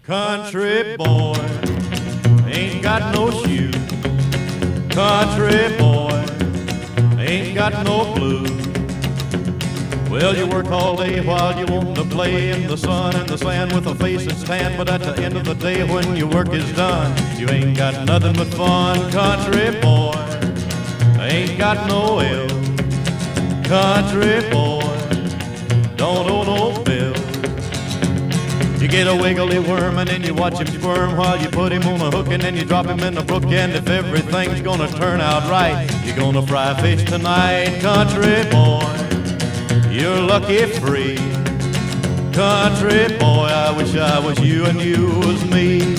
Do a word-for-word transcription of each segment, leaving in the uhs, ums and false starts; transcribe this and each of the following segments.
Country boy ain't got no shoes. Country boy ain't got no blues. Well, you work all day while you want to play in the sun and the sand with a face that's tan, but at the end of the day when your work is done, you ain't got nothing but fun. Country boy ain't got no L. Country boy don't owe no bill. You get a wiggly worm and then you watch him squirm while you put him on a hook and then you drop him in the brook. And if everything's gonna turn out right, you're gonna fry fish tonight. Country boy, you're lucky free. Country boy, I wish I was you and you was me.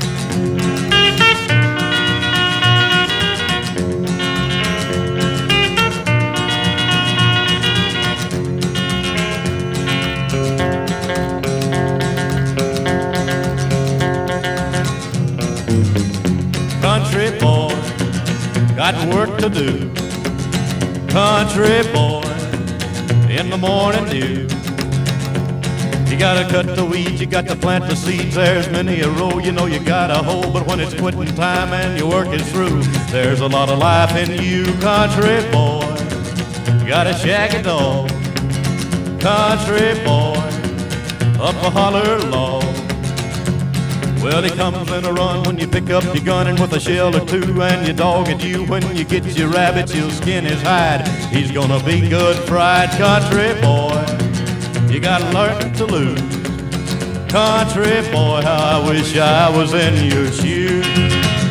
Country boy, got work to do. Country boy, in the morning dew. You gotta cut the weeds, you got to plant the seeds. There's many a row you know you gotta hoe, but when it's quitting time and your work is through, there's a lot of life in you. Country boy, you got a shaggy dog. Country boy, up a holler log. Well, he comes in a run when you pick up your gun and with a shell or two, and your dog at you when you get your rabbit, you'll skin his hide. He's gonna be good fried. Country boy, you gotta learn to lose. Country boy, how I wish I was in your shoes.